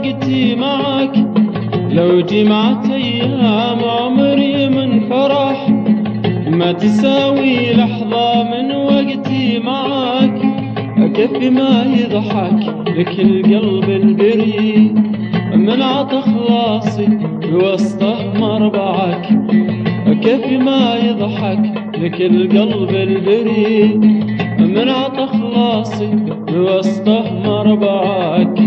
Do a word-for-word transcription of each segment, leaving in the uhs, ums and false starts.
وقتي معك، لو جمعت أيام عمري من فرح ما تساوي لحظة من وقتي معك. كيف ما يضحك لك القلب البريء من عطى خلاصي بوسطه مربعك. كيف ما يضحك لك القلب البريء من عطى خلاصي بوسطه مربعك.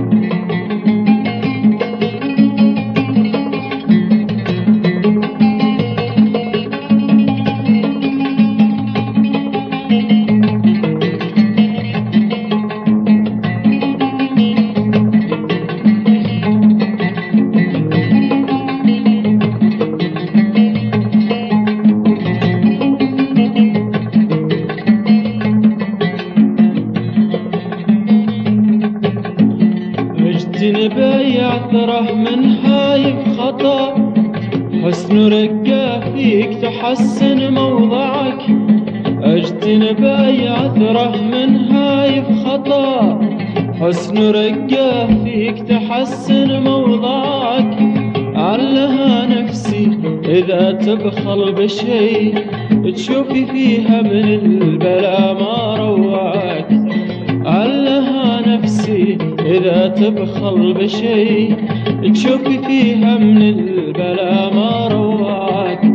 اجتنب عثره من هايب خطا، حسن رقة فيك تحسن موضعك. اجتنب عثره من هايب خطا، حسن رقة فيك تحسن موضعك. علها نفسي إذا تبخل بشي تشوفي فيها من البلا ما روعك. علها نفسي إذا تبخل بشي تشوفي فيها من البلا ما روعك.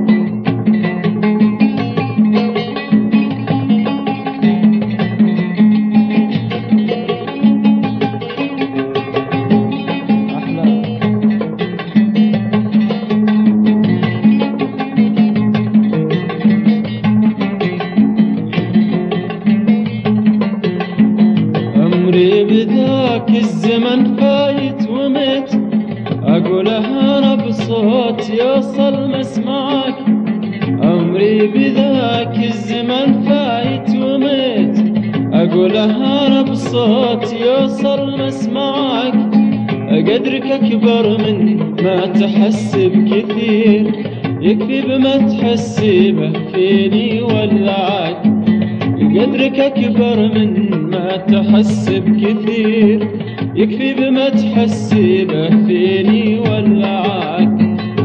بذاك الزمن فايت ومت، أقولها أنا بصوت يوصل مسمعك. عمري بذاك الزمن فايت ومت، أقولها أنا بصوت يوصل مسمعك. قدرك أكبر من ما تحس بكثير، يكفي بما تحس به فيني ولعك. قدرك أكبر من ما تحس بكثير، يكفي بما تحس به فيني ولعك.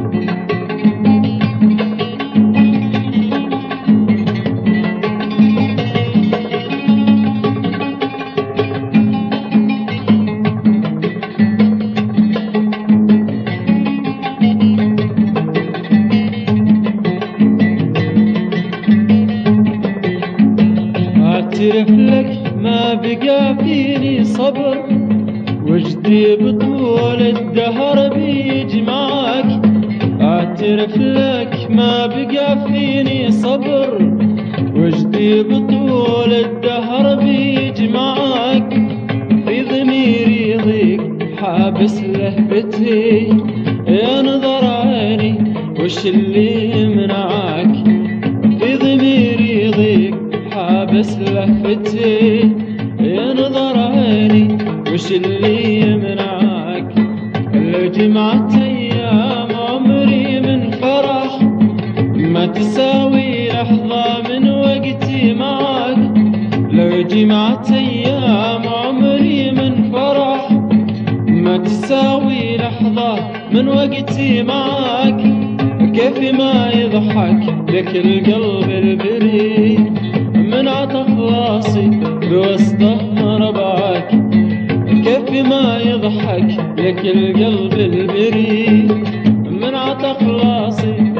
أعترف لك ما بقى فيني صبر، وجدي بطول الدهر بيجمعك. أعترف لك ما بقى فيني صبر، وجدي بطول الدهر بيجمعك. في ضميري ضيق حابس لهفتي، يا نظر عيني وش اللي يمنعك. في ضميري ضيق حابس لهفتي، يا نظر عيني وش اللي يمنعك. لو جمعت أيام عمري من فرح ما تساوي لحظة من وقتي معك. لو جمعت أيام عمري من فرح ما تساوي لحظة من وقتي معك. كيف ما يضحك لك القلب البريء من عطى خلاصي بوسطه مربعك. كيف ما يضحك لك القلب البريء من عطى خلاصي